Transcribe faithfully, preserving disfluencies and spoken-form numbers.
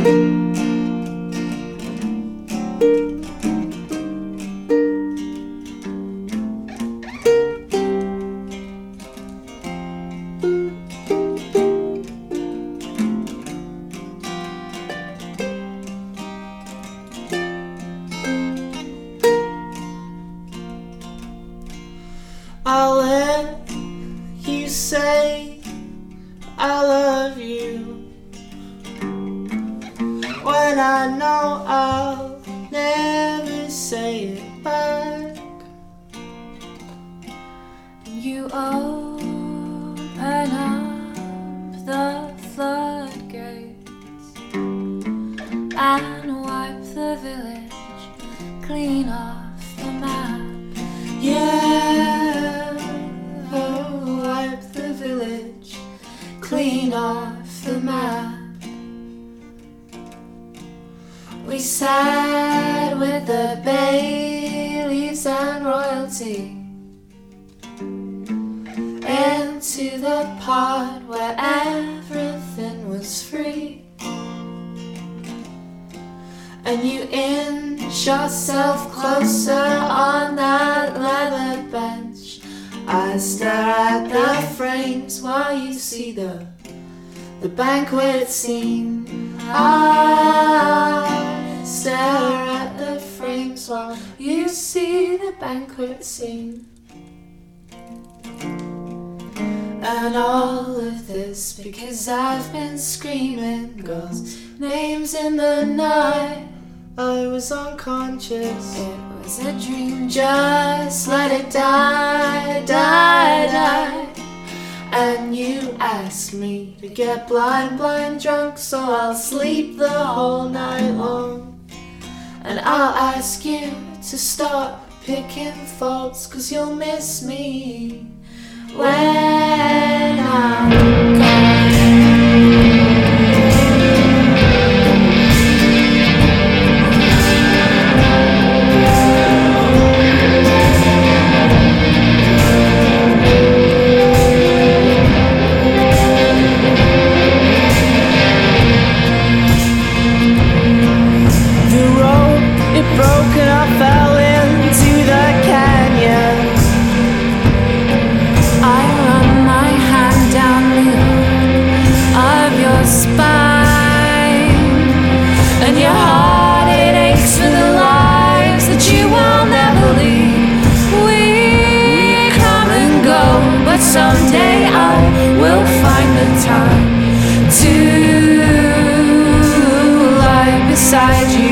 I'll let you say I love you when I know I'll never say it back. You open up the floodgates and wipe the village clean off the map. Yeah, oh, wipe the village clean off the map. We sat with the Baileys and royalty into the part where everything was free, and you inch yourself closer on that leather bench. I stare at the frames while you see the the banquet scene. I stare at the frames while you see the banquet scene. And all of this because I've been screaming girls' names in the night. I was unconscious, it was a dream, just let it die, die, die. And you asked me to get blind, blind drunk, so I'll sleep the whole night long. And I'll ask you to stop picking faults, 'cause you'll miss me when I'm gone. Broke and I fell into the canyon. I run my hand down the middle of your spine, and your heart, it aches for the lives that you will never lead. We come and go, but someday I will find the time to lie beside you.